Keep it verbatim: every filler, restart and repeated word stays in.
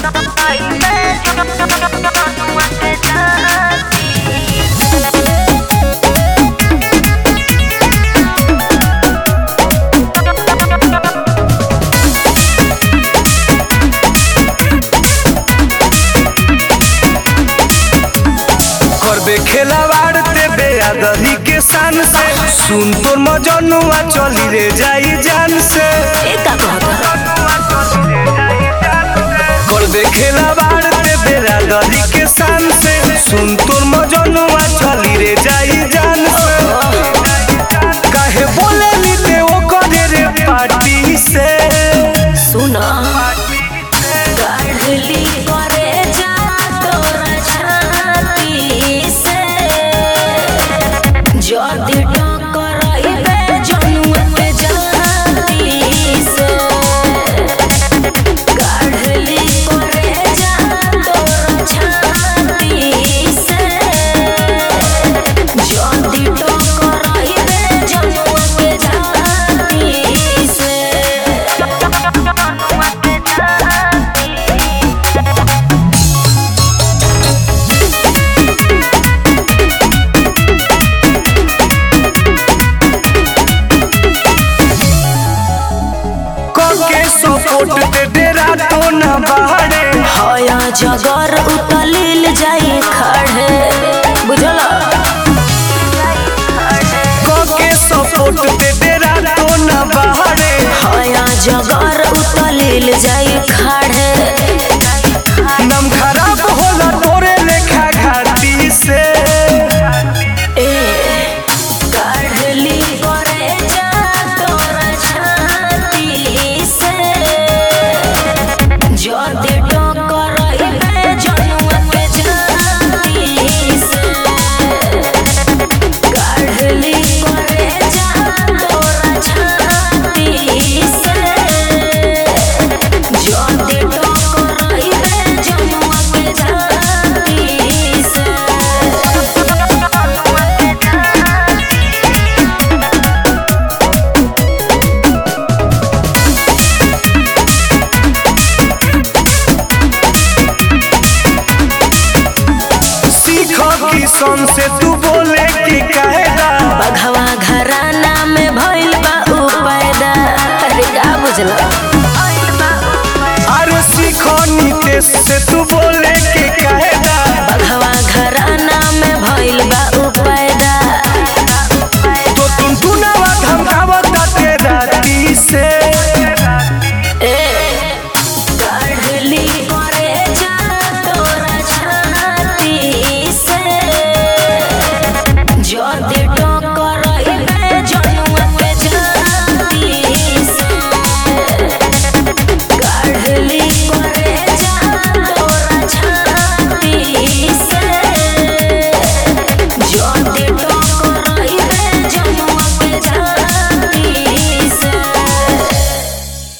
करबे खेलावाड़ ते बेआदरी के शान से सुन तोर मजनुआ चली रे जाई जान से करबे खेलावाड़ ते बेआदरी के शान से सुन तोर मजनुआ चली रे जाई जान से काहे बोले नी ते ओ करे रे पार्टी से सुना काढ़ली करे जा तोरा छाती से जदी टकराइबे जनुआ पे जाती से काढ़ली करे जा तोरा छाती से जदी टकराइबे जनुआ पे जाती से सपोर्ट ते डेरा तो न बाहरे हया जगर उतलिल जाई खड़े बुझला के सपोर्ट ते डेरा तो न बाहरे हया जगर उतलिल जाई खड़े नम खराब होला तोरे लेखा घाटी से ए काढ़ली करे जा तोरा छाती से जदी टकराइबे जनुआ पे जाती से काढ़ली करे जा तोरा छाती से जदी टकराइबे जनुआ पे जाती से किसन से तू बोले कि कायदा बघवा घराना में भइल बा उ पैदा अरे का बुझला अरे सीखो नीतीश से तू बोले कि कायदा